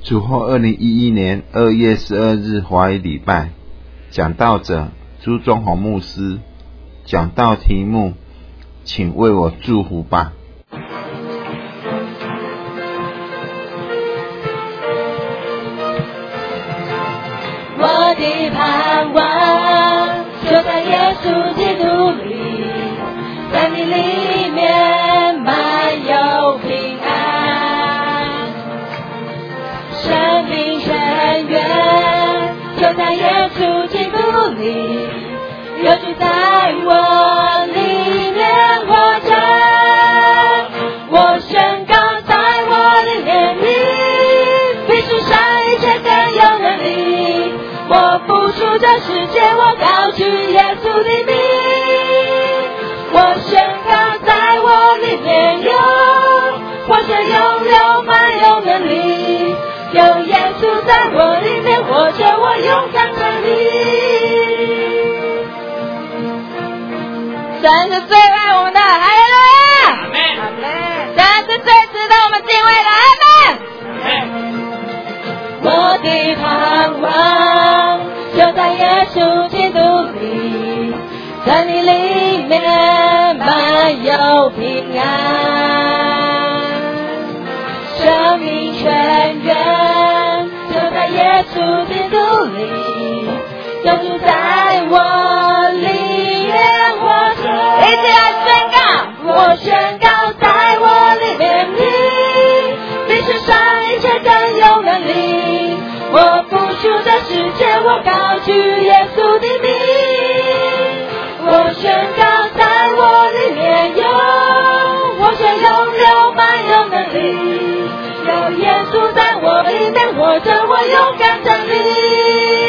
主后2011年2月12日华语礼拜，讲道者朱宗宏牧师，讲道题目请为我祝福吧。 我的盼望就在耶稣基督里，在你里面满有平安，生命泉源就在耶稣基督里，有主在我里面活着，我宣告在我里面你比世上一切更有能力，我付出这世界，我高举耶稣的名，我宣告在我里面有活着永留满有能力，有耶稣在我里面活着，我勇敢站立。神是最爱我们的，哈利路亚！阿们。神是最值得我们敬畏的，阿们。我的盼望就在耶稣基督里，在你里面满有平安，生命泉源就在耶稣基督里，有主在我里面活着，一起来宣告，我宣告在我里面你比世上一切更有能力，我付出这世界，我高举耶稣的名，我宣告在我里面有活着永留满有能力，有耶稣在我里面活着，我勇敢站立。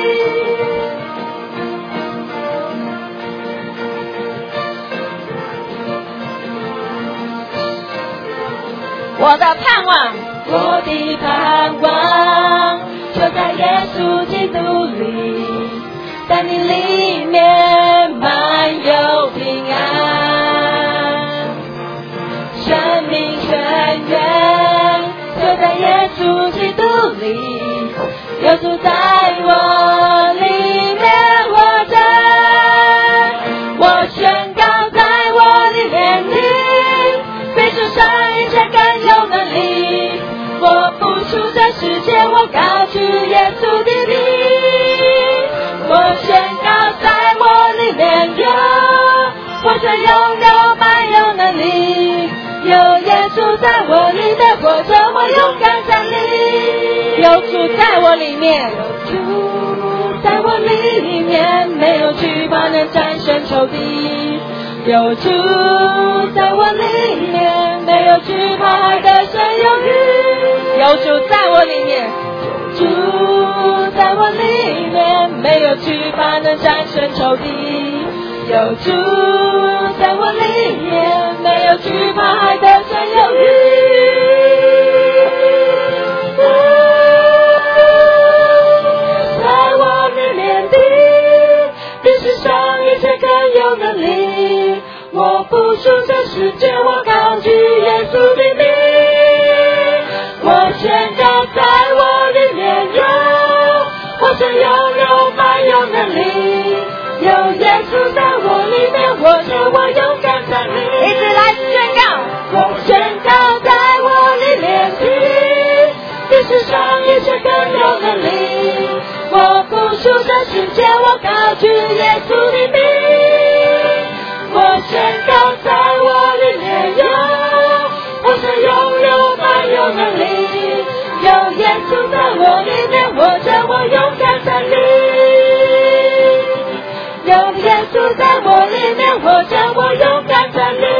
我的盼望，我的盼望就在耶稣基督里，在你里面满有平安，生命泉源就在耶稣基督里，有主在我里面活着，我宣告在我里面你比世上一切更有能力，我付出这世界，我高举耶稣的名，我宣告在我里面有活着永留满有能力，有耶稣在我里面活着，我勇敢站立，有主在我里面，有主在我里面，没有惧怕能战胜仇敌，有主在我里面，没有惧怕的神有余，有主在我里面，主在我里面，没有惧怕能战胜仇敌，有主在我里面，没有惧怕的神有余。在我里面的比世上一切更有能力，我付出这世界，我高举耶稣的名，我宣告在我里面有活着永留满有能力，有耶稣在我里面活着，我勇敢站立，一起来宣告，我宣告在我里面比世上一切更有能力，我付出这世界，我高举耶稣的名，我宣告在我里面有活着永留满有能力，有耶稣在我里面活着，我勇敢站立，有耶稣在我里面活着，我勇敢站立。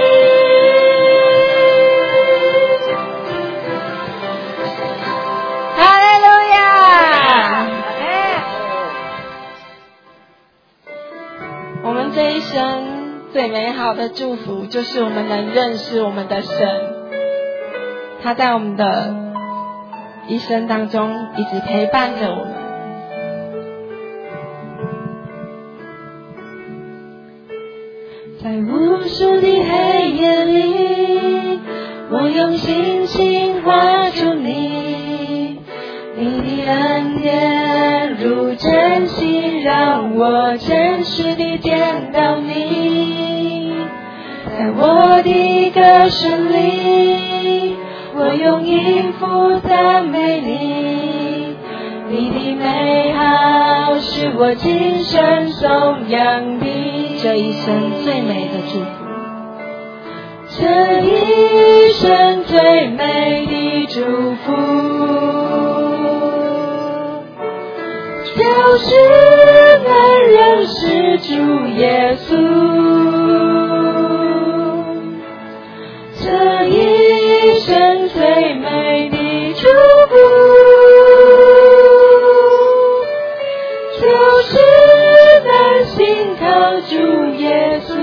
哈利路亚！我们这一生最美好的祝福就是我们能认识我们的神，他在我们的一生当中一直陪伴着我们。在无数的黑夜里，我用心情画出你， 我真实地见到你，在我的歌声里，我用音符赞美你，你的美好是我今生颂扬的， 这一生最美的祝福， 这一生最美的祝福，就是能认识主耶稣，这一生最美的祝福，就是能信靠主耶稣，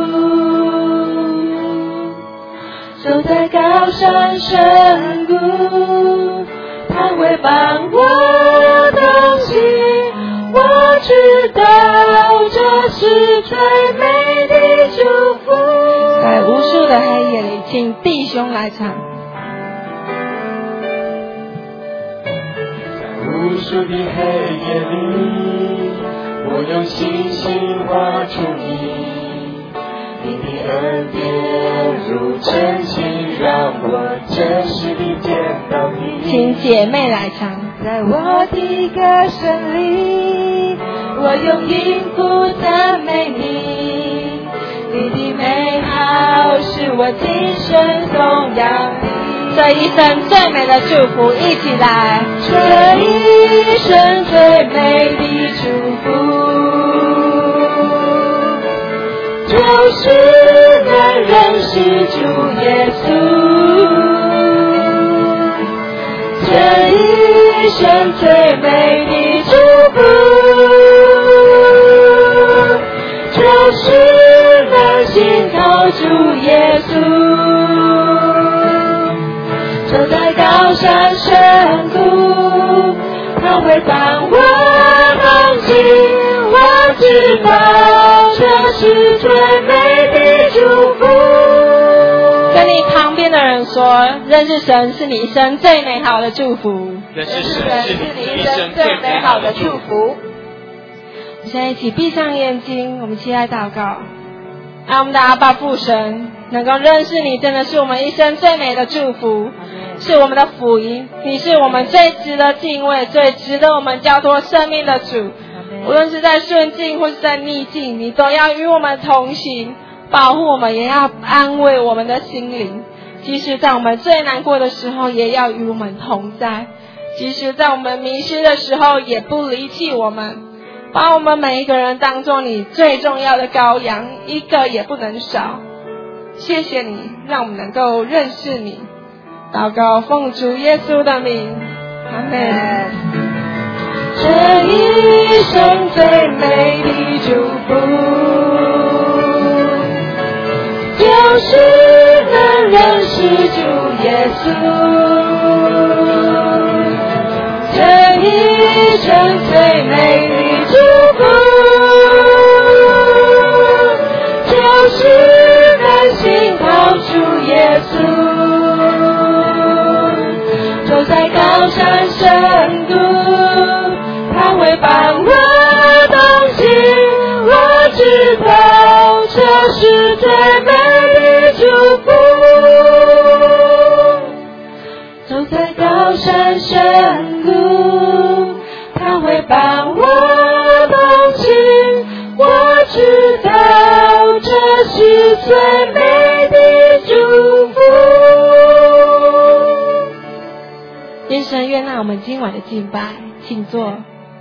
走在高山深谷，他会帮我同行，我知道这是最美的祝福。 在无数的黑夜里，请弟兄来唱。 在无数的黑夜里，我用星星画出你的恩典如晨曦，让我真实地见到你。 请姐妹来唱。 在我的歌声里，我用音符赞美你，你的美好是我今生颂扬的， 这一生最美的祝福，一起来。 这一生最美的祝福，就是能认识主耶稣，这一生最美的祝福，就是能信靠主耶稣，走在高山深谷，他会帮我同行，我知道这是最美的祝福。 跟你旁边的人说，认识神是你一生最美好的祝福。 认识神是你一生最美好的祝福。 现在一起闭上眼睛，我们一起来祷告。让我们的阿爸父神能够认识你，真的是我们一生最美的祝福，是我们的福音。你是我们最值得敬畏、最值得我们交托生命的主。无论是在顺境或是在逆境，你都要与我们同行，保护我们，也要安慰我们的心灵。即使在我们最难过的时候，也要与我们同在；即使在我们迷失的时候，也不离弃我们。把我们每一个人当作你最重要的羔羊，一个也不能少。谢谢你，让我们能够认识你。祷告奉主耶稣的名，阿们。 这一生最美的祝福，就是能认识主耶稣，这一生最美的祝福，就是能信靠主耶稣，走在高山深谷，他会帮我同行，我知道这是最美的祝福。走在高山深谷，他会帮我同行，我知道这是最美的祝福。 愿神悦纳我们今晚的敬拜，请坐。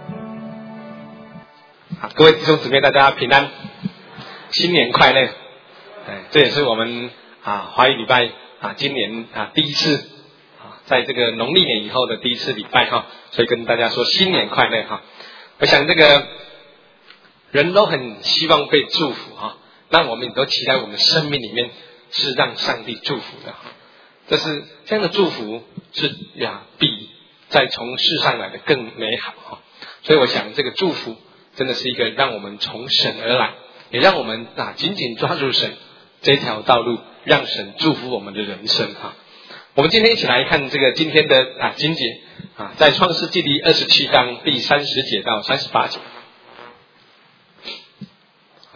各位弟兄姊妹，大家平安，新年快乐！这也是我们华语礼拜今年第一次在这个农历年以后的第一次礼拜所以跟大家说新年快乐我想这个人都很希望被祝福那我们也都期待我们生命里面是让上帝祝福的这是这样的祝福是比在从世上来的更美好所以我想这个祝福真的是一个让我们从神而来，也让我们紧紧抓住神这条道路，让神祝福我们的人生我们今天一起来看这个今天的经节在创世纪第27章第30节到38节。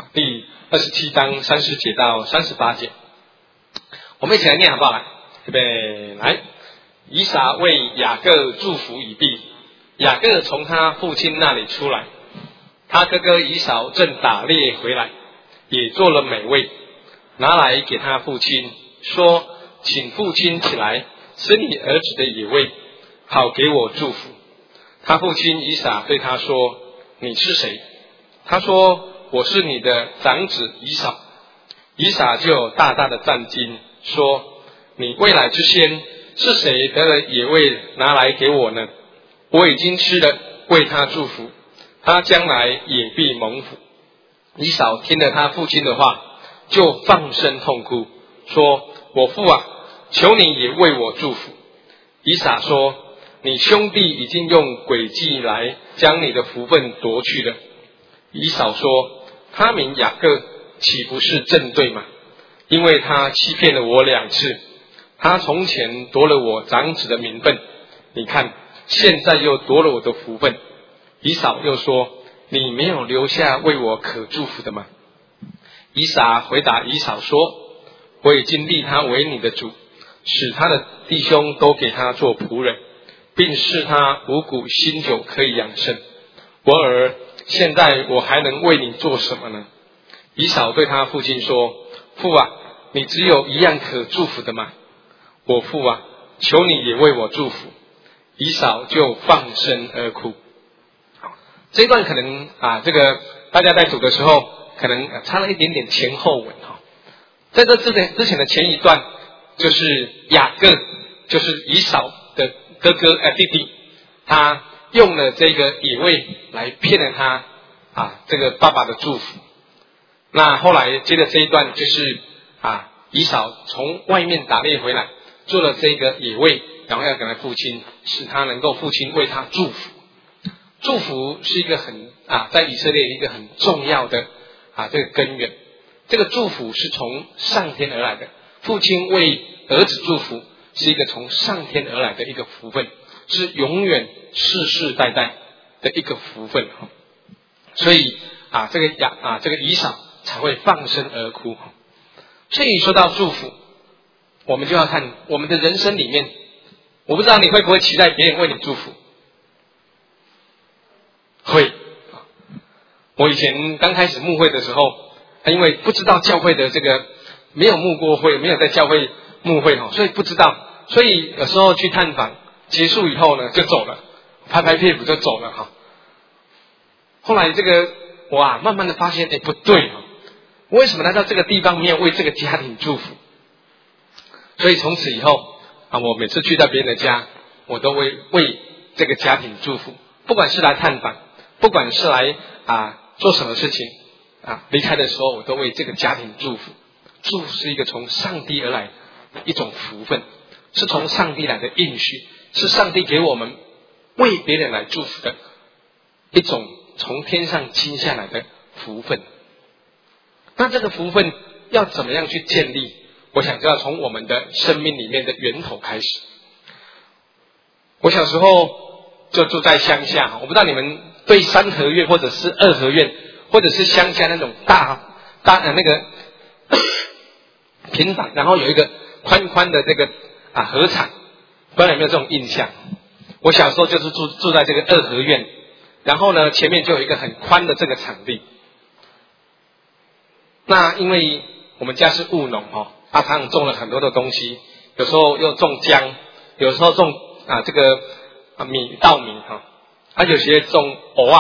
第27章30节到38节，我们一起来念好不好？来，预备，来。以撒为雅各祝福以毕，雅各从他父亲那里出来，他哥哥以扫正打猎回来，也做了美味，拿来给他父亲，说：请父亲起来，吃你儿子的野味，好给我祝福。他父亲以撒对他说：你是谁？他说：我是你的长子以扫。以撒就大大的战惊，说：你未来之先是谁得了野味拿来给我呢？我已经吃了，为他祝福，他将来也必蒙福。以扫听了他父亲的话，就放声痛哭，说：我父啊，求你也为我祝福。以撒说：你兄弟已经用诡计来将你的福分夺去了。以扫说：他名雅各，岂不是正对吗？因为他欺骗了我2次，他从前夺了我长子的名分，你看现在又夺了我的福分。以扫又说：你没有留下为我可祝福的吗？以撒回答以扫说：我已经立他为你的主，使他的弟兄都给他做仆人，并使他五谷新酒可以养生。我儿，现在我还能为你做什么呢？以扫对他父亲说：父啊，你只有一样可祝福的吗？我父啊，求你也为我祝福。以扫就放声而哭。好，这一段可能这个大家在读的时候可能差了一点点前后文哈。在这之前的前一段，就是雅各，就是以扫的哥哥弟弟，他用了这个野味来骗了他这个爸爸的祝福。那后来接着这一段就是以扫从外面打猎回来，做了这个野味，然后要给他父亲，使他能够父亲为他祝福。祝福是一个很在以色列一个很重要的这个根源。这个祝福是从上天而来的，父亲为儿子祝福是一个从上天而来的一个福分，是永远世世代代的一个福分。所以这个以扫才会放声而哭。所以说到祝福，我们就要看我们的人生里面，我不知道你会不会期待别人为你祝福？会。我以前刚开始牧会的时候，因为不知道教会的这个没有牧过会，没有在教会牧会所以不知道，所以有时候去探访结束以后呢就走了，拍拍屁股就走了后来这个我慢慢的发现不对我为什么来到这个地方没有为这个家庭祝福？所以从此以后我每次去到别人的家，我都会为这个家庭祝福，不管是来探访，不管是来做什么事情离开的时候，我都为这个家庭祝福。祝福是一个从上帝而来的一种福分，是从上帝来的应许，是上帝给我们为别人来祝福的一种从天上倾下来的福分。那这个福分要怎么样去建立？我想就要从我们的生命里面的源头开始。我小时候就住在乡下，我不知道你们对三合院或者是二合院或者是乡下那种大那个平房，然后有一个宽宽的这个河场，不知道有没有这种印象？我小时候就是住在这个二合院，然后呢前面就有一个很宽的这个场地。那因为我们家是务农常常种了很多的东西，有时候又种姜，有时候种这个稻米有些种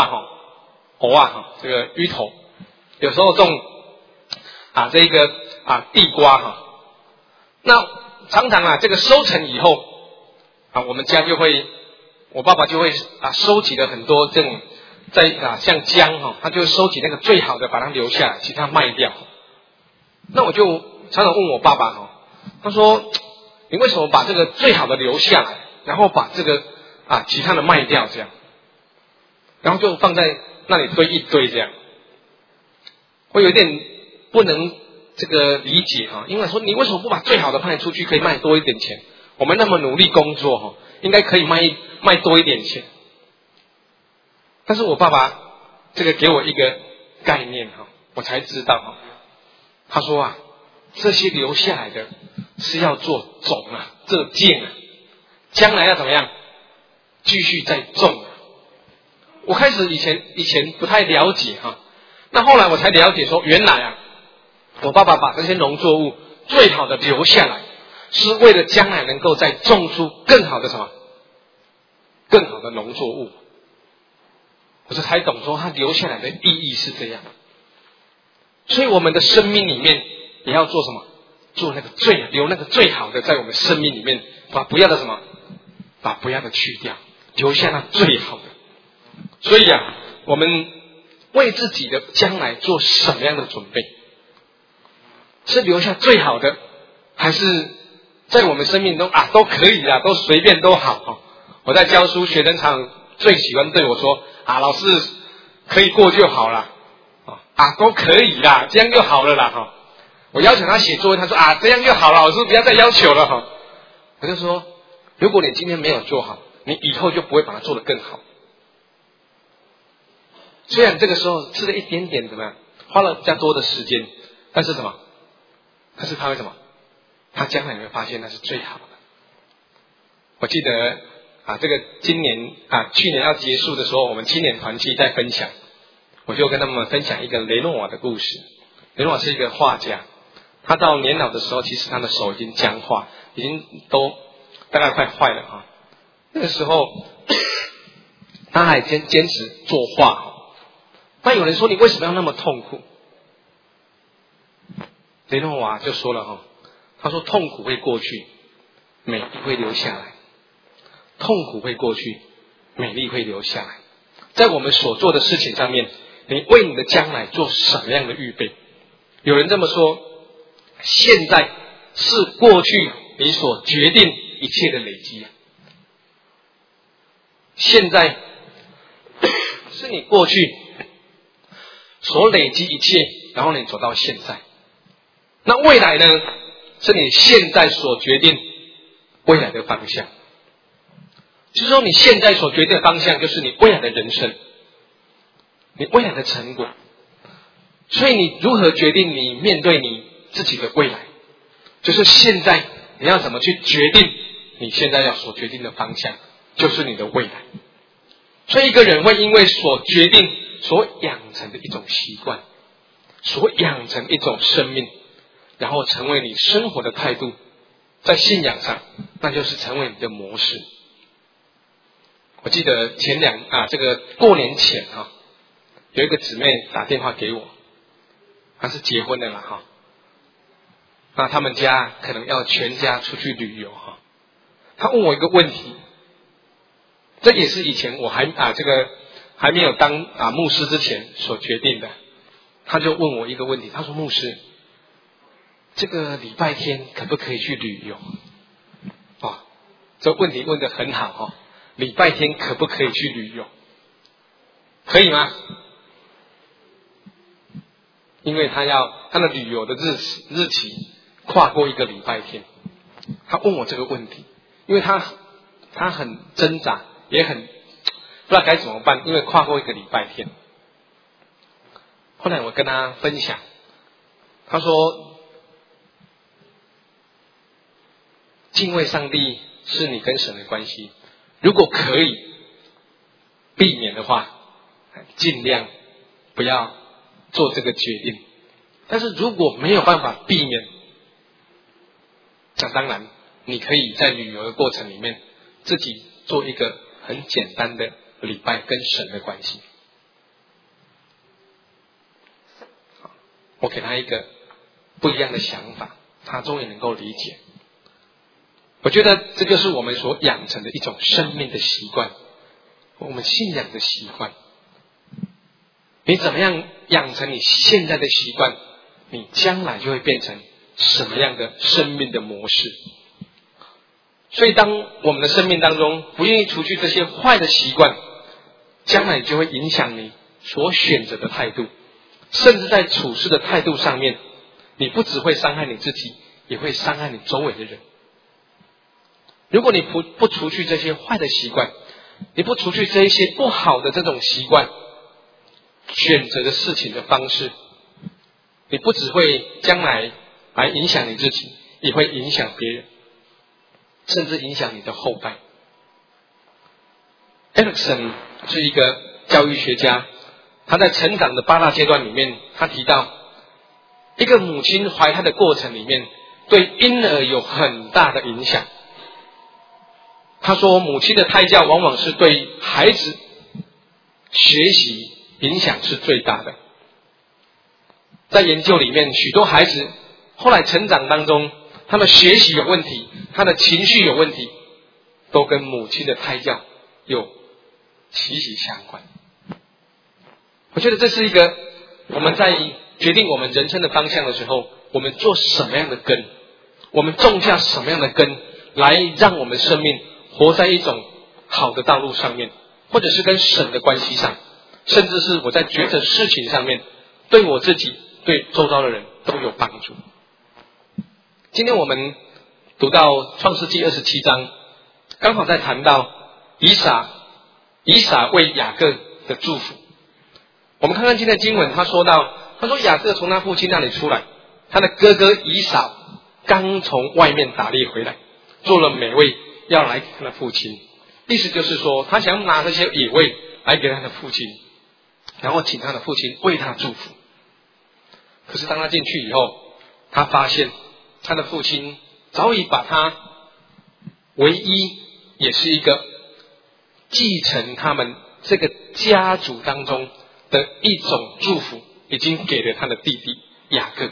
这个芋头，有时候种这个地瓜那常常这个收成以后我们家就会，我爸爸就会收集了很多这种像姜他就收集那个最好的把它留下来，其他卖掉。那我就常常问我爸爸他说你为什么把这个最好的留下来，然后把这个其他的卖掉这样，然后就放在那里堆一堆这样。我有点不能这个理解因为说你为什么不把最好的卖出去，可以卖多一点钱？我们那么努力工作应该可以卖多一点钱。但是我爸爸这个给我一个概念我才知道他说啊，这些留下来的是要做种啊，这茎啊，将来要怎么样继续再种。我开始以前不太了解那后来我才了解说，原来啊，我爸爸把这些农作物最好的留下来，是为了将来能够再种出更好的什么，更好的农作物。我就才懂说他留下来的意义是这样。所以我们的生命里面也要做什么？做那个留那个最好的在我们生命里面，把不要的什么，把不要的去掉，留下那最好的。所以啊，我们为自己的将来做什么样的准备？是留下最好的，还是在我们生命中都可以啦，都随便都好我在教书，学生常最喜欢对我说老师可以过就好了都可以啦，这样就好了啦我要求他写作业，他说这样就好了，老师不要再要求了我就说，如果你今天没有做好，你以后就不会把它做得更好。虽然这个时候吃了一点点怎么样，花了比较多的时间，但是什么？但是他会什么？他将来你会发现那是最好的。我记得这个今年去年要结束的时候，我们青年团契在分享，我就跟他们分享一个雷诺瓦的故事。雷诺瓦是一个画家，他到年老的时候，其实他的手已经僵化，已经都大概快坏了那个时候他还坚持作画那有人说，你为什么要那么痛苦？雷诺瓦就说了他说痛苦会过去，美丽会留下来。痛苦会过去，美丽会留下来。在我们所做的事情上面，你为你的将来做什么样的预备？有人这么说，现在是过去你所决定一切的累积现在是你过去所累积一切，然后你走到现在。那未来呢？是你现在所决定未来的方向。就是说，你现在所决定的方向，就是你未来的人生，你未来的成果。所以你如何决定你面对你自己的未来，就是现在你要怎么去决定你现在要所决定的方向，就是你的未来。所以一个人会因为所决定所养成的一种习惯，所养成一种生命，然后成为你生活的态度，在信仰上那就是成为你的模式。我记得这个过年前有一个姊妹打电话给我，她是结婚的啦那他们家可能要全家出去旅游她问我一个问题，这也是以前我还没有当牧师之前所决定的。她就问我一个问题，她说牧师，这个礼拜天可不可以去旅游？这问题问得很好礼拜天可不可以去旅游？可以吗？因为他的旅游的日期跨过一个礼拜天。他问我这个问题，因为他很挣扎，也很不知道该怎么办，因为跨过一个礼拜天。后来我跟他分享，他说敬畏上帝是你跟神的关系，如果可以避免的话，尽量不要做这个决定。但是如果没有办法避免，当然你可以在旅游的过程里面自己做一个很简单的礼拜跟神的关系。我给他一个不一样的想法，他终于能够理解。我觉得这就是我们所养成的一种生命的习惯，我们信仰的习惯。你怎么样养成你现在的习惯，你将来就会变成什么样的生命的模式。所以当我们的生命当中不愿意除去这些坏的习惯，将来就会影响你所选择的态度，甚至在处事的态度上面，你不只会伤害你自己，也会伤害你周围的人。如果你不除去这些坏的习惯，你不除去这一些不好的这种习惯，选择的事情的方式， 你不只会将来来影响你自己，也会影响别人，甚至影响你的后代。Erikson 是一个教育学家，他在成长的8大阶段里面，他提到一个母亲怀胎的过程里面，对婴儿有很大的影响。他说，母亲的胎教往往是对孩子学习影响是最大的。在研究里面，许多孩子后来成长当中，他们学习有问题，他的情绪有问题，都跟母亲的胎教有息息相关。我觉得这是一个我们在决定我们人生的方向的时候，我们做什么样的根，我们种下什么样的根，来让我们生命活在一种好的道路上面，或者是跟神的关系上，甚至是我在抉择事情上面，对我自己对周遭的人都有帮助。今天我们读到创世纪27章，刚好在谈到以撒为雅各的祝福。我们看看今天的经文，他说雅各从他父亲那里出来，他的哥哥以扫刚从外面打猎回来，做了美味要来给他的父亲，意思就是说他想拿这些野味来给他的父亲，然后请他的父亲为他祝福。可是当他进去以后，他发现他的父亲早已把他唯一也是一个继承他们这个家族当中的一种祝福，已经给了他的弟弟雅各。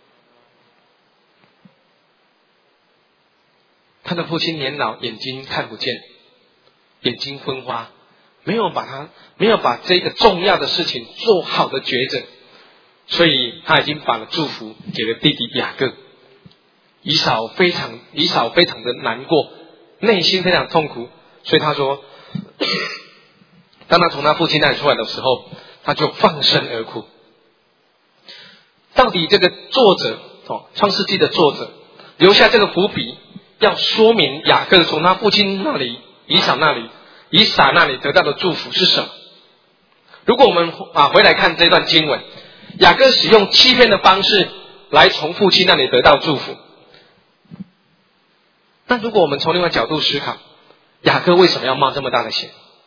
他的父亲年老，眼睛看不见，眼睛昏花，没有把这个重要的事情做好的抉择，所以他已经把了祝福给了弟弟雅各。以扫非常的难过，内心非常痛苦，所以他说，当他从他父亲那里出来的时候，他就放声而哭。到底这个作者创世纪的作者留下这个伏笔，要说明雅各从他父亲那里以撒那里得到的祝福是什么？如果我们回来看这段经文，雅各使用欺骗的方式来从父亲那里得到祝福。那如果我们从另外角度思考，雅各为什么要冒这么大的险？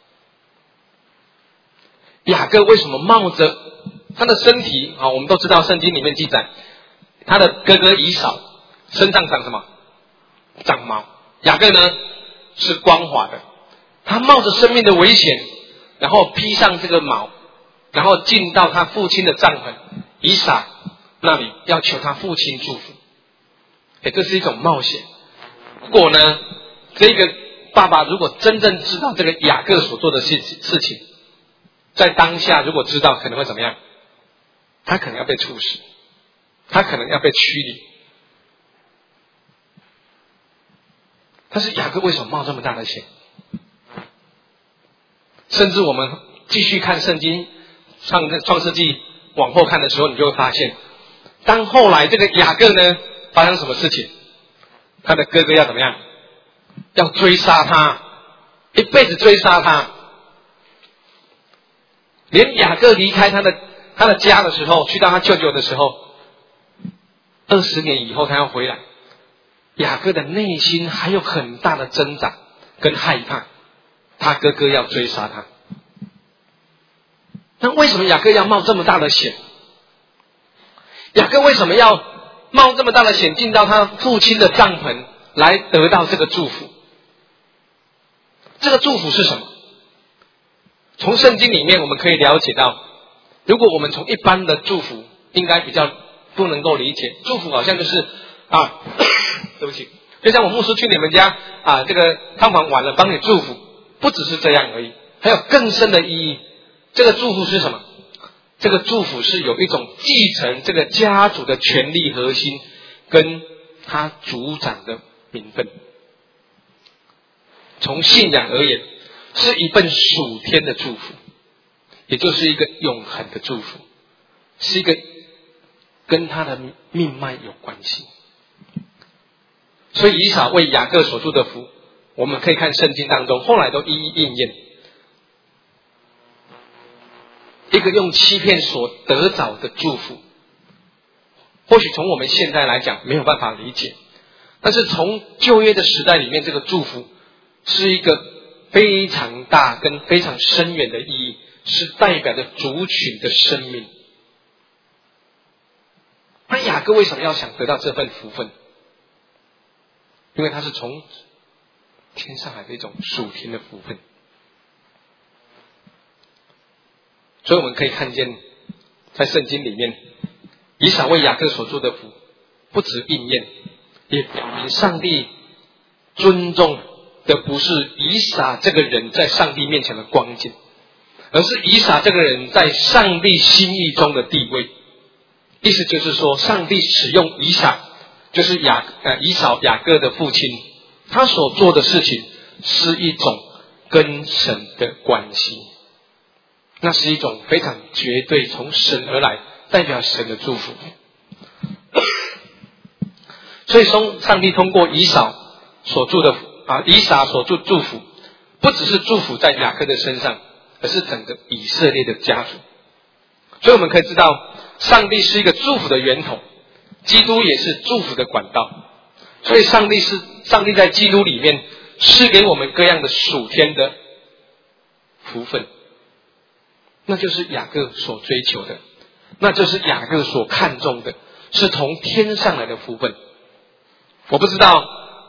雅各为什么冒着他的身体我们都知道圣经里面记载，他的哥哥以扫身上长什么？长毛。雅各呢是光滑的，他冒着生命的危险，然后披上这个毛，然后进到他父亲的帐篷以撒那里，要求他父亲祝福。这是一种冒险。如果呢这个爸爸如果真正知道这个雅各所做的事情，在当下如果知道，可能会怎么样？他可能要被处死，他可能要被驱离。但是雅各为什么冒这么大的险？甚至我们继续看圣经创世纪往后看的时候，你就会发现，当后来这个雅各呢发生什么事情，他的哥哥要怎么样？要追杀他，一辈子追杀他。连雅各离开他的家的时候，去到他舅舅的时候，20年以后他要回来，雅各的内心还有很大的挣扎跟害怕，他哥哥要追杀他。那为什么雅各要冒这么大的险？雅各为什么要冒这么大的险进到他父亲的帐篷来得到这个祝福？这个祝福是什么？从圣经里面我们可以了解到，如果我们从一般的祝福应该比较不能够理解，祝福好像就是对不起，就像我牧师去你们家这个探访完了帮你祝福，不只是这样而已，还有更深的意义。这个祝福是什么？这个祝福是有一种继承这个家族的权力核心跟他族长的名分。从信仰而言，是一份属天的祝福，也就是一个永恒的祝福，是一个跟他的命脉有关系。所以以扫为雅各所祝的福，我们可以看圣经当中后来都一一应验。一个用欺骗所得着的祝福， 或许从我们现在来讲没有办法理解，但是从旧约的时代里面，这个祝福是一个非常大跟非常深远的意义，是代表着族群的生命。那雅各为什么要想得到这份福分？因为他是从天上来的一种属天的福分。所以我们可以看见，在圣经里面，以撒为雅各所做的福，不止应验，也表明上帝尊重的不是以撒这个人在上帝面前的光景，而是以撒这个人在上帝心意中的地位。意思就是说，上帝使用以撒，就是以扫雅各的父亲，他所做的事情是一种跟神的关系，那是一种非常绝对从神而来，代表神的祝福。所以上帝通过以撒所祝福，不只是祝福在雅各的身上，而是整个以色列的家族。所以我们可以知道，上帝是一个祝福的源头，基督也是祝福的管道。所以上帝在基督里面赐给我们各样的属天的福分，那就是雅各所追求的，那就是雅各所看重的，是从天上来的福分。我不知道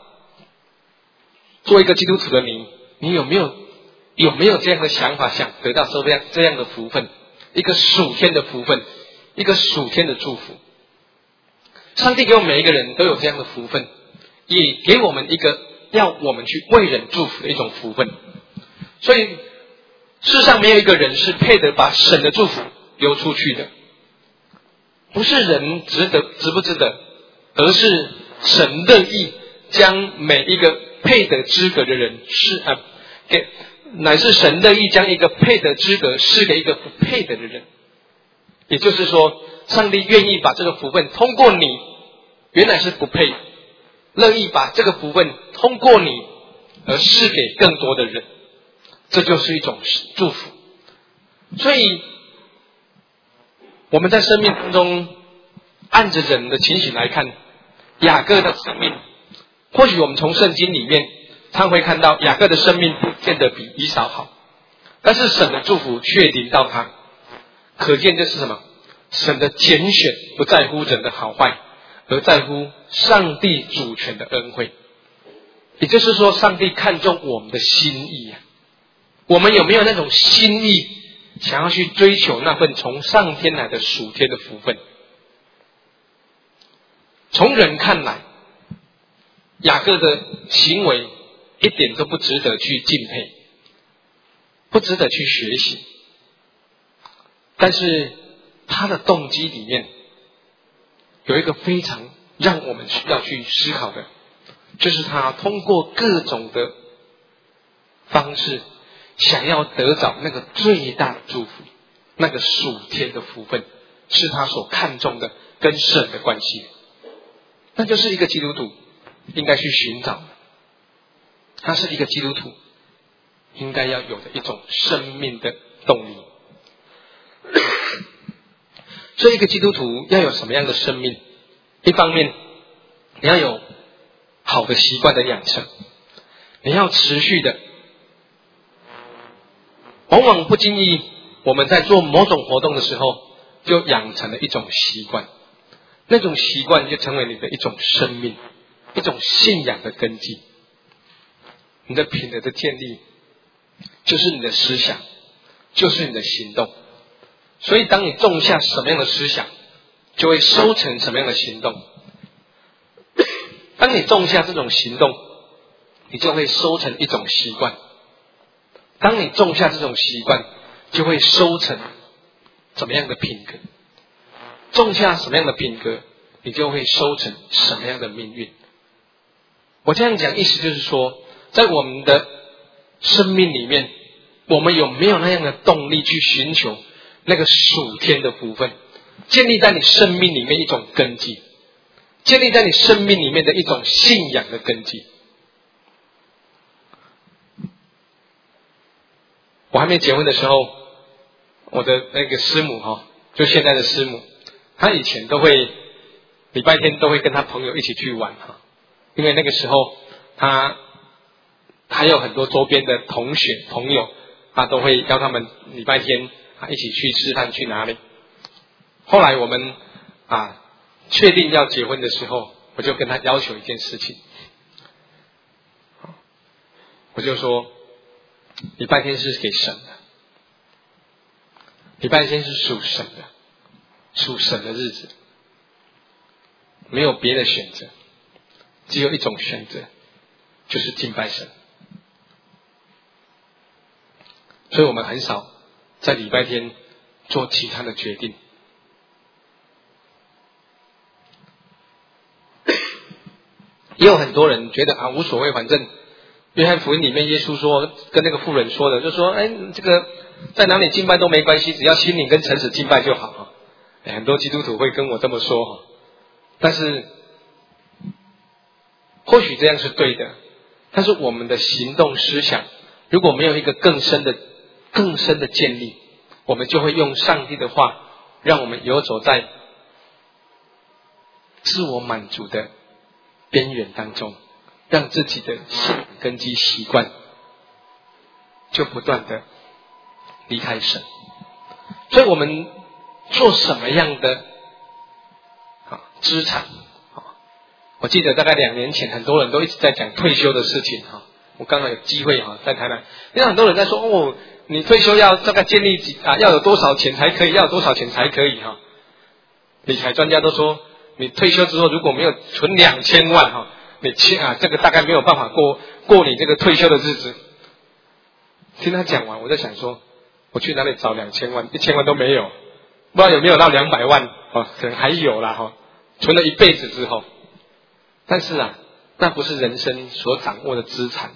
做一个基督徒的你有没有这样的想法，想得到这样的福分，一个属天的福分，一个属天的祝福。上帝给我们每一个人都有这样的福分，也给我们一个要我们去为人祝福的一种福分。所以世上没有一个人是配得把神的祝福流出去的，不是人值不值得，而是神乐意将每一个配得资格的人乃是神乐意将一个配得资格赐给一个不配得的人。也就是说，上帝愿意把这个福分通过你，原来是不配，乐意把这个福分通过你而赐给更多的人，这就是一种祝福。所以我们在生命当中按着人的情形来看，雅各的生命，或许我们从圣经里面常会看到雅各的生命不见得比以扫好，但是神的祝福却临到他，可见这是什么？神的拣选不在乎人的好坏，而在乎上帝主权的恩惠。也就是说，上帝看重我们的心意啊，我们有没有那种心意，想要去追求那份从上天来的属天的福分？从人看来，雅各的行为一点都不值得去敬佩，不值得去学习。但是他的动机里面有一个非常让我们需要去思考的，就是他通过各种的方式想要得着那个最大的祝福，那个属天的福分，是他所看重的跟神的关系。那就是一个基督徒应该去寻找的，他是一个基督徒应该要有的一种生命的动力。所以一个基督徒要有什么样的生命？一方面你要有好的习惯的养成，你要持续的，往往不经意我们在做某种活动的时候就养成了一种习惯，那种习惯就成为你的一种生命，一种信仰的根基。你的品德的建立就是你的思想，就是你的行动。所以当你种下什么样的思想，就会收成什么样的行动。当你种下这种行动，你就会收成一种习惯。当你种下这种习惯，就会收成怎么样的品格。种下什么样的品格，你就会收成什么样的命运。我这样讲意思就是说，在我们的生命里面，我们有没有那样的动力去寻求那个属天的福分，建立在你生命里面一种根基，建立在你生命里面的一种信仰的根基。我还没结婚的时候，我的那个师母就现在的师母，她以前都会礼拜天都会跟他朋友一起去玩哈，因为那个时候他还有很多周边的同学朋友，他都会邀他们礼拜天一起去吃饭去哪里。后来我们确定要结婚的时候，我就跟他要求一件事情，我就说礼拜天是给神的，礼拜天是属神的，属神的日子，没有别的选择，只有一种选择，就是敬拜神。所以我们很少在礼拜天做其他的决定。也有很多人觉得无所谓，反正约翰福音里面耶稣说跟那个妇人说的，就说这个在哪里敬拜都没关系，只要心灵跟诚实敬拜就好。很多基督徒会跟我这么说，但是或许这样是对的，但是我们的行动思想如果没有一个更深的建立，我们就会用上帝的话让我们游走在自我满足的边缘当中，让自己的根基习惯就不断的离开神。所以我们做什么样的资产，我记得大概2年前很多人都一直在讲退休的事情，我刚好有机会在台南，因为很多人在说你退休要大概建立要有多少钱才可以，要有多少钱才可以理财专家都说你退休之后如果没有存2000万你这个大概没有办法过你这个退休的日子。听他讲完，我在想说我去哪里找2000万，1000万都没有，不知道有没有到200万可能还有啦存了一辈子之后。但是那不是人生所掌握的资产。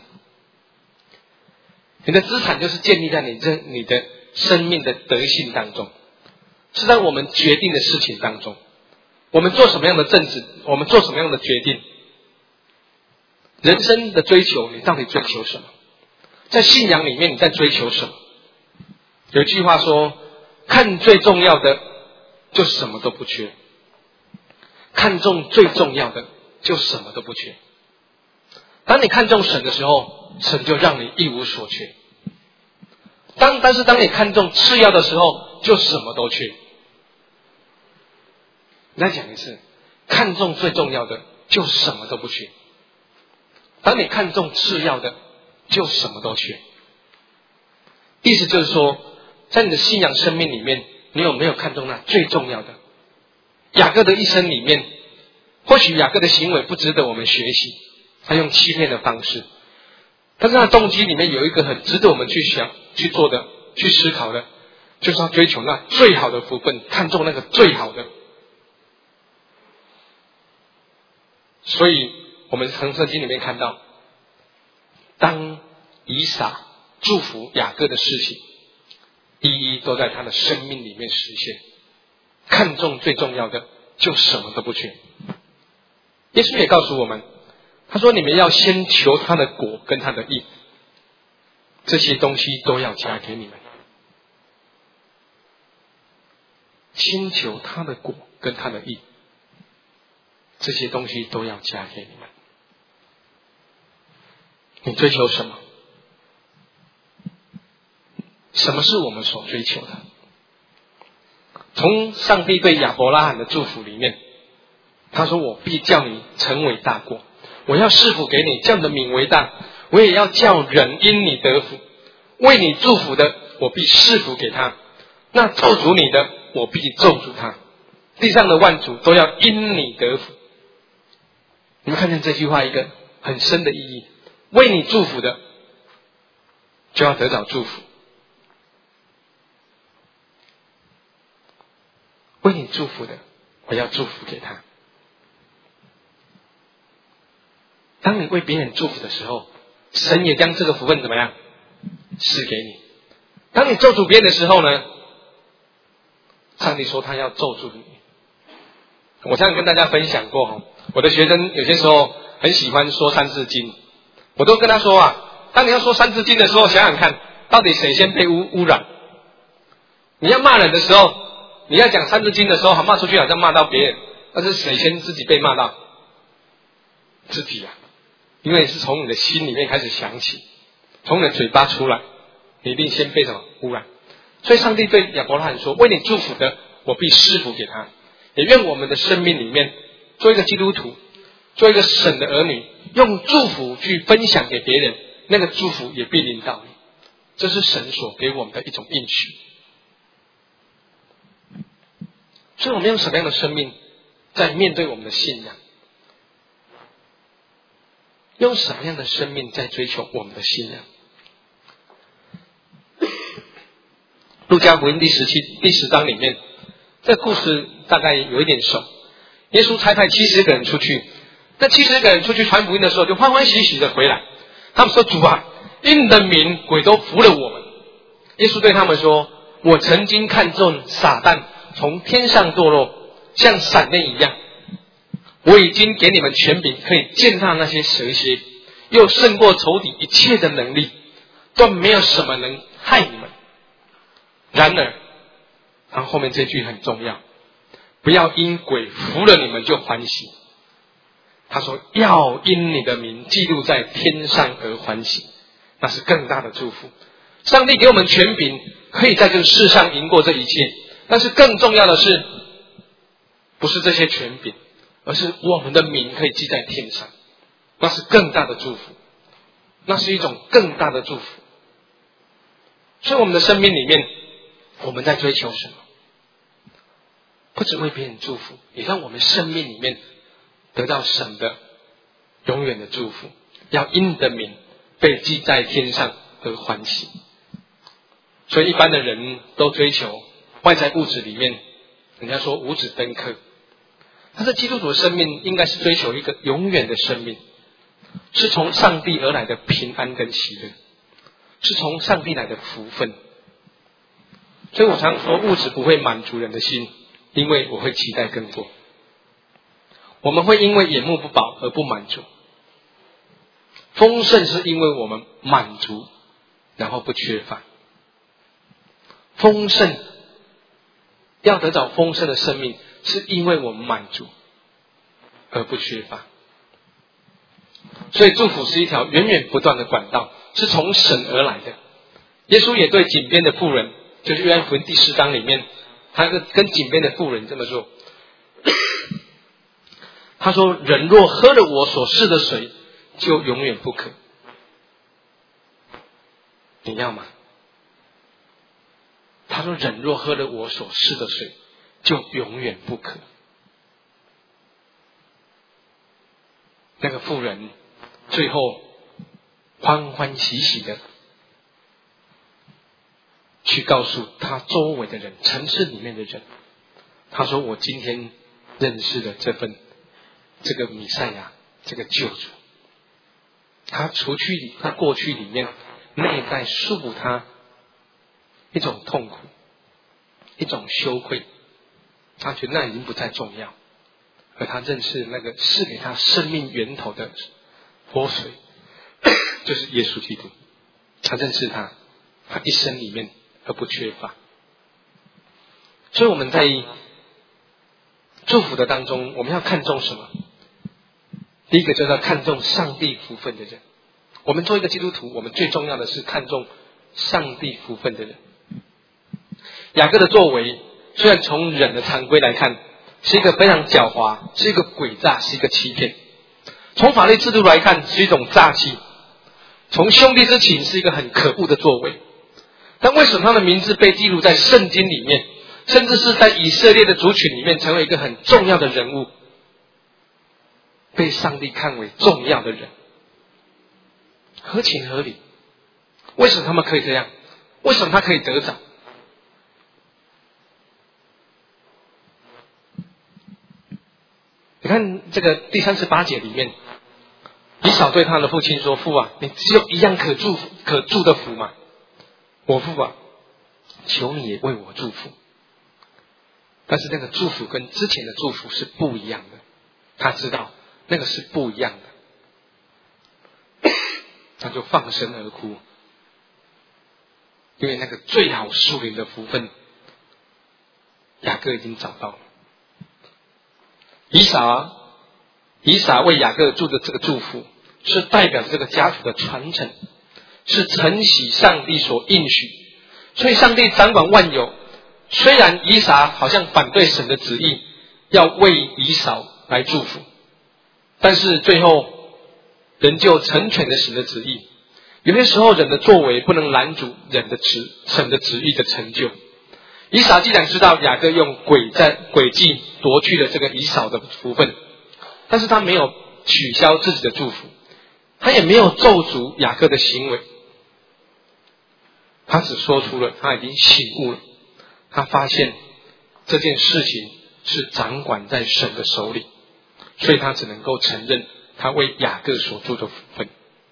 你的资产就是建立在你的生命的德性当中，是在我们决定的事情当中。我们做什么样的政治，我们做什么样的决定，人生的追求你到底追求什么，在信仰里面你在追求什么。有一句话说，看最重要的就什么都不缺，看重最重要的就什么都不缺。当你看重神的时候，神就让你一无所缺。但是当你看重次要的时候，就什么都缺。再讲一次，看重最重要的就什么都不缺。当你看重次要的，就什么都缺。意思就是说，在你的信仰生命里面，你有没有看重那最重要的？雅各的一生里面，或许雅各的行为不值得我们学习，他用欺骗的方式，但是他的动机里面有一个很值得我们去想、去做的、去思考的，就是要追求那最好的福分，看重那个最好的。所以我们从圣经里面看到，当以撒祝福雅各的事情，一一都在他的生命里面实现。看重最重要的，就什么都不缺。耶稣也告诉我们，他说你们要先求他的果跟他的义，这些东西都要加给你们。先求他的果跟他的义，这些东西都要加给你们。你追求什么？什么是我们所追求的？从上帝对亚伯拉罕的祝福里面，他说我必叫你成为大国，我要赐福给你，叫你的名为大，我也要叫人因你得福。为你祝福的，我必赐福给他；那咒诅你的，我必咒诅他。地上的万族都要因你得福。你们看见这句话一个很深的意义，为你祝福的就要得到祝福，为你祝福的我要祝福给他。当你为别人祝福的时候，神也将这个福分怎么样赐给你。当你咒诅别人的时候呢，上帝说他要咒诅你。我常常跟大家分享过，我的学生有些时候很喜欢说三字经，我都跟他说当你要说三字经的时候，想想看到底谁先被污染。你要骂人的时候，你要讲三字经的时候，骂出去好像骂到别人， 那是谁先自己被骂到？自己啊，因为是从你的心里面开始想起，从你的嘴巴出来，你一定先被什么污染。所以上帝对亚伯拉罕说：为你祝福的，我必施福给他。也愿我们的生命里面做一个基督徒，做一个神的儿女，用祝福去分享给别人，那个祝福也必临到你。这是神所给我们的一种应许。所以我们用什么样的生命在面对我们的信仰？用什么样的生命在追求我们的信仰？路加福音第10章里面，这故事大概有一点熟。耶稣差派70个人出去，那70个人出去传福音的时候，就欢欢喜喜的回来。他们说：主啊，因你的名，鬼都服了我们。耶稣对他们说：我曾经看中撒旦从天上堕落，像闪电一样。我已经给你们权柄，可以践踏那些蛇蝎，又胜过仇敌一切的能力，断没有什么能害你们。然而，然后后面这句很重要，不要因鬼服了你们就欢喜。他说要因你的名记录在天上而欢喜，那是更大的祝福。上帝给我们权柄，可以在这个世上赢过这一切，但是更重要的是，不是这些权柄，而是我们的名可以记在天上，那是更大的祝福，那是一种更大的祝福。所以我们的生命里面，我们在追求什么？不只为别人祝福，也让我们生命里面得到神的永远的祝福，要因你的名被记在天上而欢喜。所以一般的人都追求外在物质里面，人家说五子登科，但是基督徒的生命应该是追求一个永远的生命，是从上帝而来的平安跟喜乐，是从上帝来的福分。所以我常说物质不会满足人的心，因为我会期待更多。我们会因为眼目不饱而不满足，丰盛是因为我们满足然后不缺乏。丰盛要得到丰盛的生命，是因为我们满足而不缺乏。所以祝福是一条源源不断的管道，是从神而来的。耶稣也对井边的妇人，就是约翰福音第10章里面，他跟井边的妇人这么说，他说人若喝了我所赐的水，就永远不渴。你要吗？他说人若喝了我所赐的水，就永远不渴。那个妇人最后欢欢喜喜的去告诉他周围的人，城市里面的人，他说我今天认识了这个弥赛亚，这个救主。他过去里面内在束缚他一种痛苦，一种羞愧，他觉得那已经不再重要，而他认识那个赐给他生命源头的活水，就是耶稣基督。他认识他一生里面而不缺乏。所以我们在祝福的当中，我们要看重什么？第一个就是要看重上帝福分的人。我们做一个基督徒，我们最重要的是看重上帝福分的人。雅各的作为，虽然从人的常规来看，是一个非常狡猾，是一个诡诈，是一个欺骗；从法律制度来看，是一种诈欺；从兄弟之情，是一个很可恶的作为。但为什么他的名字被记录在圣经里面，甚至是在以色列的族群里面成为一个很重要的人物，被上帝看为重要的人？合情合理。为什么他们可以这样？为什么他可以得着？你看这个第38节里面，以扫对他的父亲说：父啊，你只有一样可祝的福吗？我父啊，求你也为我祝福。但是那个祝福跟之前的祝福是不一样的，他知道那个是不一样的，他就放声而哭，因为那个最好属灵的福分，雅各已经找到了。 以撒为雅各做的这个祝福，是代表这个家族的传承，是承袭上帝所应许。所以上帝掌管万有，虽然以撒好像反对神的旨意，要为以扫来祝福，但是最后仍旧成全了神的旨意。有些时候人的作为不能拦阻神的旨意的成就。以撒既然知道雅各用诡计夺去了这个以扫的福分，但是他没有取消自己的祝福，他也没有咒诅雅各的行为，他只说出了他已经醒悟了，他发现这件事情是掌管在神的手里，所以他只能够承认他为雅各所做的福分。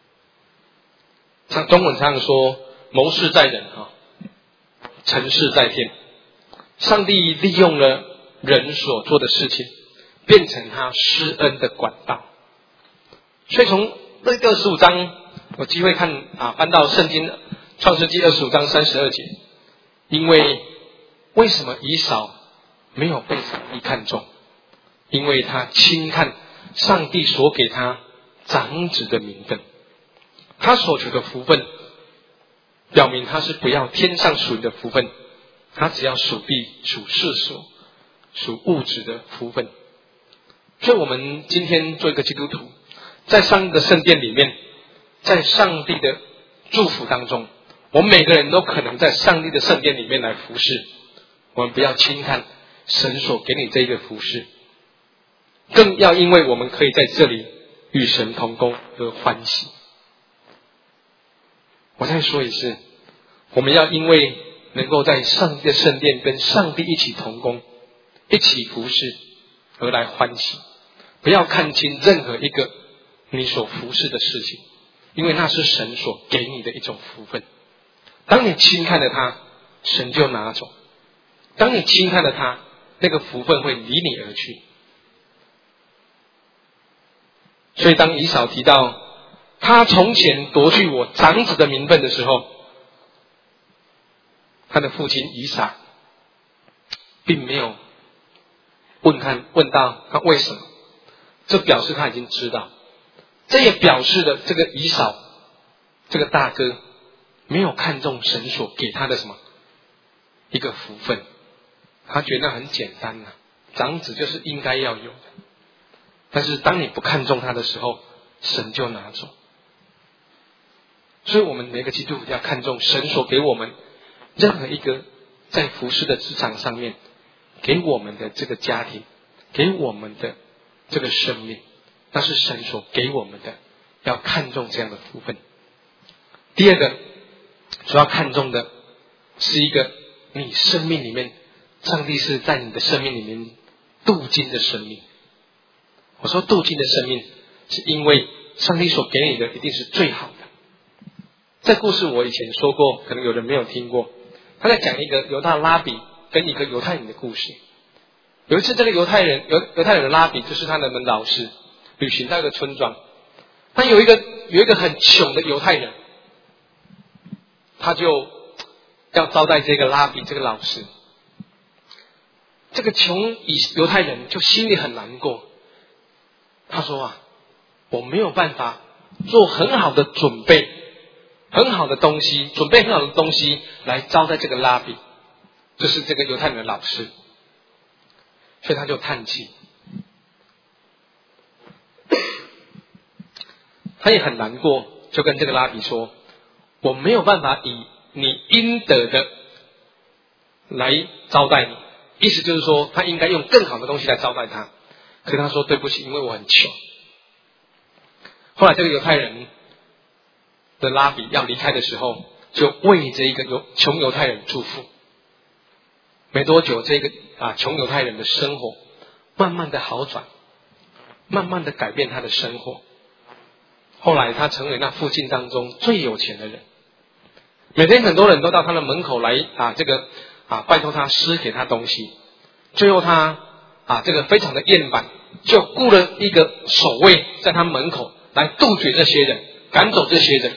中文常说谋事在人，成事在天。上帝利用了人所做的事情，变成他施恩的管道。所以从这个25章有机会看翻到圣经创世纪25章32节，因为什么以扫没有被上帝看中？因为他轻看上帝所给他长子的名分，他所求的福分表明他是不要天上属灵的福分，他只要属地、属世所、属物质的福分。所以我们今天做一个基督徒，在上帝的圣殿里面，在上帝的祝福当中，我们每个人都可能在上帝的圣殿里面来服侍。我们不要轻看神所给你这一个服侍，更要因为我们可以在这里与神同工而欢喜。我再说一次，我们要因为能够在上帝的圣殿跟上帝一起同工，一起服侍而来欢喜。不要看清任何一个你所服侍的事情，因为那是神所给你的一种福分。当你轻看了他，神就拿走；当你轻看了他，那个福分会离你而去。所以当以扫提到他从前夺去我长子的名分的时候，他的父亲以撒并没有问到他为什么，这表示他已经知道，这也表示了这个以扫这个大哥没有看重神所给他的什么一个福分，他觉得那很简单长子就是应该要有的。但是当你不看重他的时候，神就拿走。所以我们每个基督徒要看重神所给我们任何一个在服事的职场上面给我们的这个家庭，给我们的这个生命，那是神所给我们的，要看重这样的福分。第二个所要看重的是一个你生命里面，上帝是在你的生命里面镀金的生命。我说镀金的生命，是因为上帝所给你的一定是最好的。这故事我以前说过，可能有人没有听过。他在讲一个犹大拉比跟一个犹太人的故事。有一次，这个犹太人的拉比就是他的门老师，旅行到一个村庄。他有一个很穷的犹太人，他就要招待这个拉比这个老师。这个穷犹太人就心里很难过。他说我没有办法做很好的准备，很好的东西，准备很好的东西来招待这个拉比，就是这个犹太人的老师。所以他就叹气，他也很难过，就跟这个拉比说，我没有办法以你应得的来招待你。意思就是说，他应该用更好的东西来招待他。可是他说对不起，因为我很穷。后来这个犹太人的拉比要离开的时候，就为这一个穷犹太人祝福。没多久，这个穷犹太人的生活慢慢的好转，慢慢的改变他的生活。后来他成为那附近当中最有钱的人。每天很多人都到他的门口来拜托他施给他东西。最后他这个非常的厌烦，就雇了一个守卫在他门口来杜绝这些人，赶走这些人。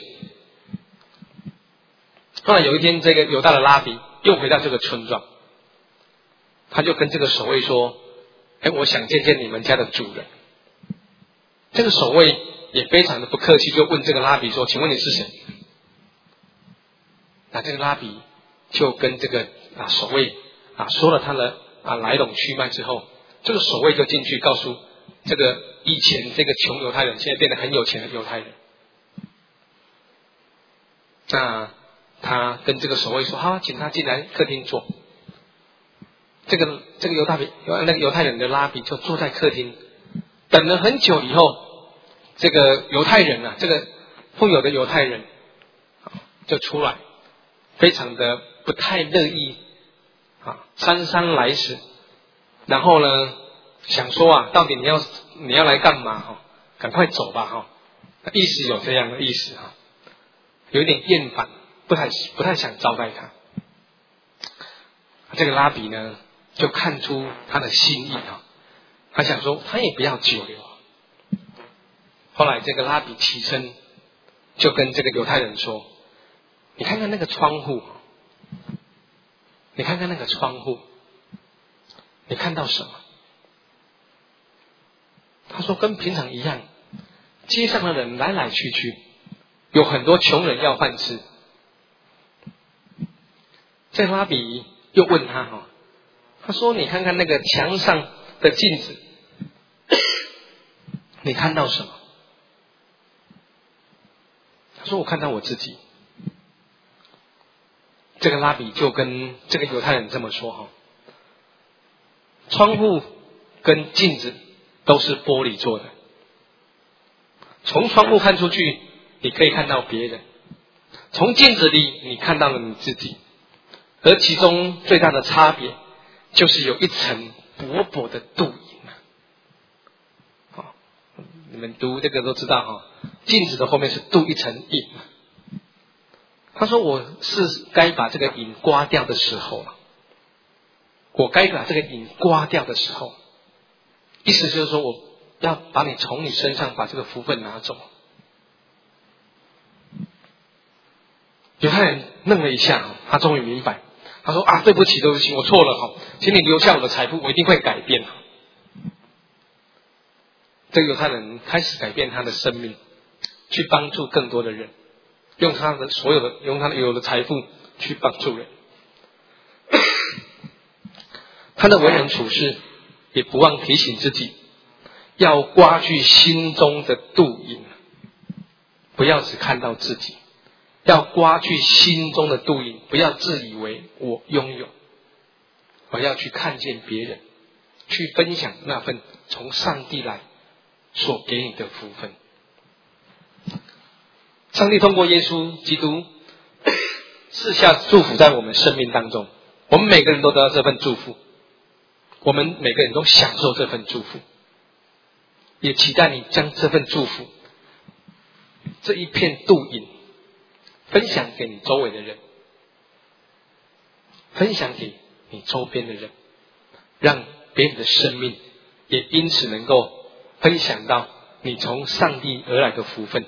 后来有一天，这个犹大的拉比又回到这个村庄，他就跟这个守卫说， 我想见见你们家的主人。这个守卫也非常的不客气，就问这个拉比说，请问你是谁？那这个拉比就跟这个守卫说了他的来龙去脉之后，这个守卫就进去告诉这个以前这个穷犹太人现在变得很有钱的犹太人。那他跟这个守卫说，好，请他进来客厅坐。这个犹太人的拉比就坐在客厅，等了很久以后，这个犹太人这个富有的犹太人就出来，非常的不太乐意姗姗来迟，然后呢想说到底你要来干嘛赶快走吧意思有这样的意思有点厌烦，不太想招待他。这个拉比呢就看出他的心意他想说他也不要久留。后来这个拉比起身就跟这个犹太人说，你看看那个窗户，你看看那个窗户，你看到什么？他说跟平常一样，街上的人来来去去，有很多穷人要饭吃。这拉比又问他说你看看那个墙上的镜子，你看到什么？他说我看到我自己。这个拉比就跟这个犹太人这么说窗户跟镜子都是玻璃做的，从窗户看出去你可以看到别人，从镜子里你看到了你自己，而其中最大的差别就是有一层薄薄的镀银你们读这个都知道镜子的后面是镀一层银。他说我是该把这个银刮掉的时候了，我该把这个银刮掉的时候，意思就是说我要把你从你身上把这个福分拿走。犹太人愣了一下，他终于明白，他说对不起，我错了请你留下我的财富，我一定会改变这个犹太人开始改变他的生命，去帮助更多的人，用他有的财富去帮助人。他的为人处事也不忘提醒自己，要刮去心中的镀银，不要只看到自己，要刮去心中的镀银，不要自以为我拥有，我要去看见别人，去分享那份从上帝来所给你的福分。上帝通过耶稣基督赐下祝福在我们生命当中，我们每个人都得到这份祝福，我们每个人都享受这份祝福，也期待你将这份祝福，这一片镀银分享给你周围的人，分享给你周边的人，让别人的生命也因此能够分享到你从上帝而来的福分，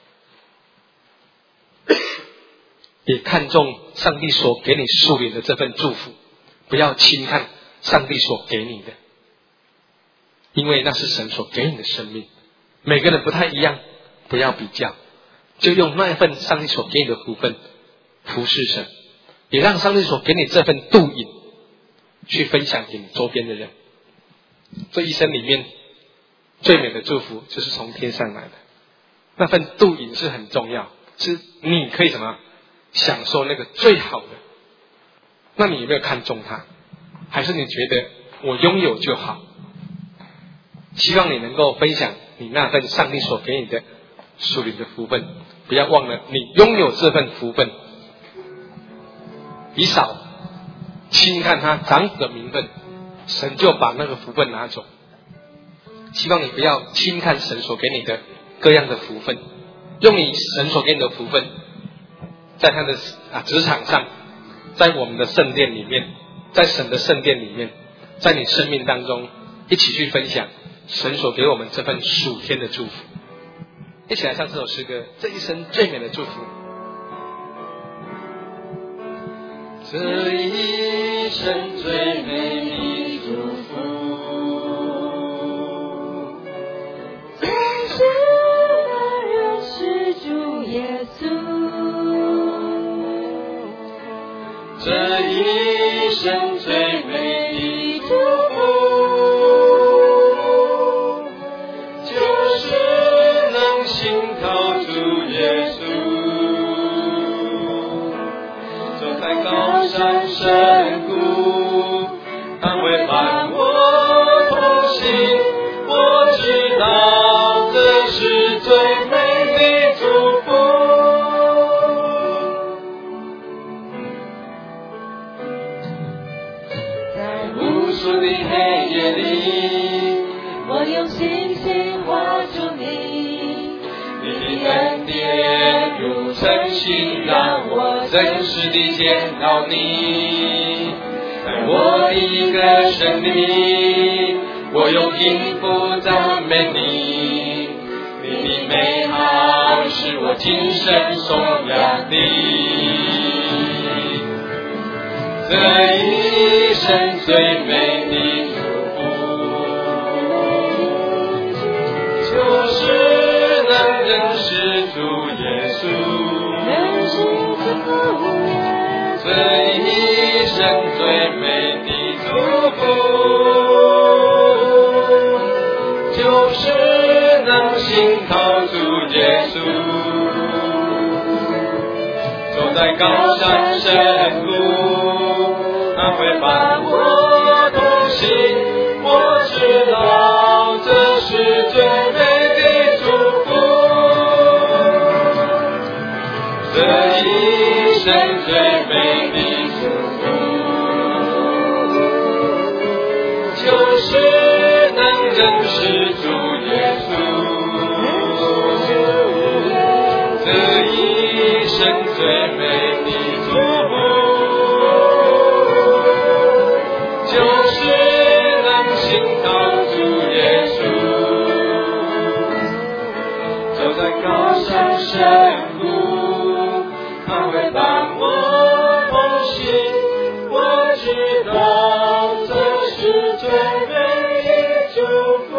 也看重上帝所给你属灵的这份祝福，不要轻看上帝所给你的，因为那是神所给你的生命，每个人不太一样，不要比较，就用那一份上帝所给你的福分服侍神，也让上帝所给你这份镀银去分享给你周边的人。这一生里面最美的祝福就是从天上来的，那份镀银是很重要，是你可以享受那个最好的。那你有没有看重它？还是你觉得我拥有就好？希望你能够分享你那份上帝所给你的属灵的福分，不要忘了你拥有这份福分，以少轻看他长子的名分，神就把那个福分拿走。希望你不要轻看神所给你的各样的福分，用你神所给你的福分，在他的职场上，在我们的圣殿里面，在神的圣殿里面，在你生命当中一起去分享神所给我们这份属天的祝福。一起来唱这首诗歌，这一生最美的祝福。 这一生最美的祝福， 这一生最美的祝福，就是能信靠主耶稣，走在高山深谷，他会伴我同行，我知道这是最美的祝福。在无数的黑夜里，我用星星画出你，你的恩典如晨星，让我真实地见到你。在我的一个生命里，我用音符赞美你，你的美好是我今生颂扬的。这一生最美的祝福，就是能认识主耶稣。这一生最美的祝福，就是能信靠主耶稣，走在高山深谷，他会伴我同行，我知道这是最美的祝福。这一生最美的祝福，就是能认识主耶稣。这一生最美的祝福，就是能信靠主耶稣，走在高山深谷，他会伴我同行，我知道这是最美的祝福。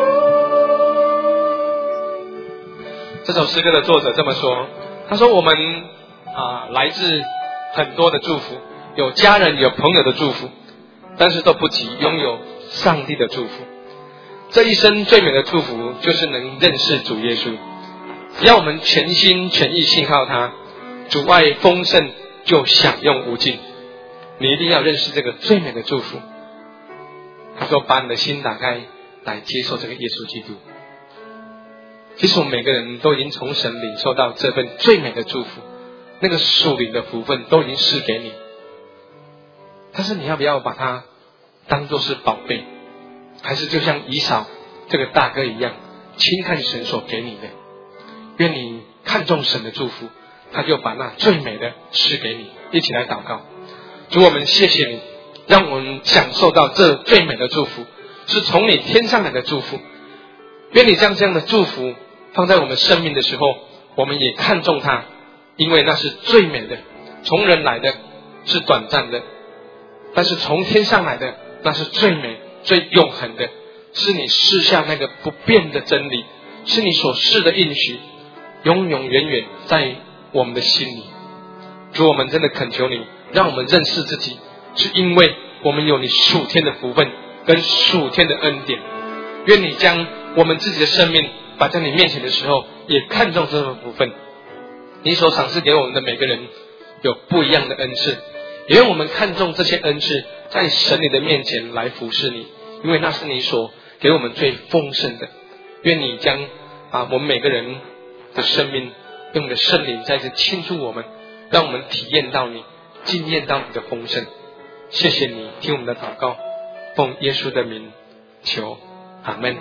这首诗歌的作者这么说，他说我们来自很多的祝福，有家人有朋友的祝福，但是都不及拥有上帝的祝福。这一生最美的祝福就是能认识主耶稣，只要我们全心全意信靠他，主爱丰盛就享用无尽。你一定要认识这个最美的祝福。他说把你的心打开来接受这个耶稣基督。其实我们每个人都已经从神领受到这份最美的祝福，那个属灵的福分都已经赐给你，但是你要不要把它当作是宝贝，还是就像以扫这个大哥一样轻看神所给你的？愿你看重神的祝福，他就把那最美的赐给你。一起来祷告。主，我们谢谢你，让我们享受到这最美的祝福，是从你天上来的祝福。愿你将这样的祝福放在我们生命的时候，我们也看重它，因为那是最美的。从人来的是短暂的，但是从天上来的那是最美最永恒的，是你赐下那个不变的真理，是你所赐的应许，永永远远在我们的心里。主，我们真的恳求你，让我们认识自己，是因为我们有你属天的福分跟属天的恩典。愿你将我们自己的生命摆在你面前的时候，也看重这份福分。你所赏赐给我们的每个人有不一样的恩赐，也愿我们看重这些恩赐，在神你的面前来服侍你，因为那是你所给我们最丰盛的。愿你将我们每个人的生命用你的圣灵再次倾注我们，让我们体验到你，经验到你的丰盛。谢谢你听我们的祷告，奉耶稣的名求，阿们。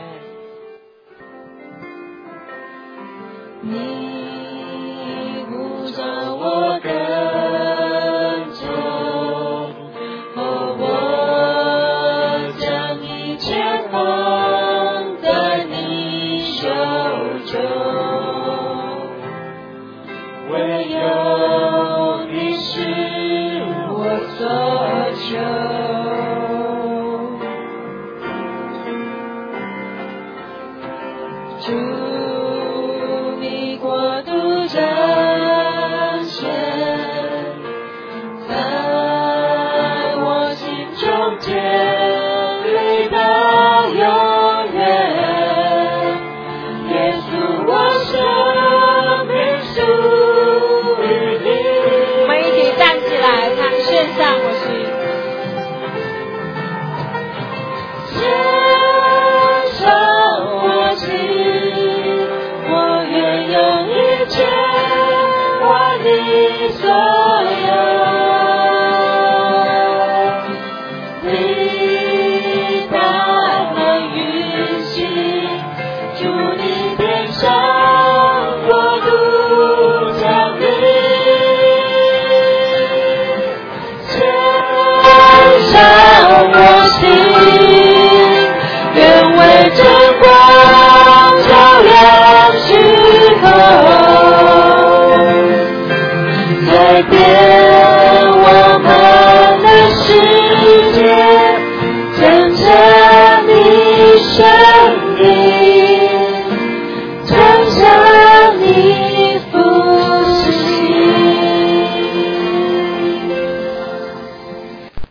你呼召我跟从，我将一切放在你手中，唯有你是我所求。主，你国度。彰显在见。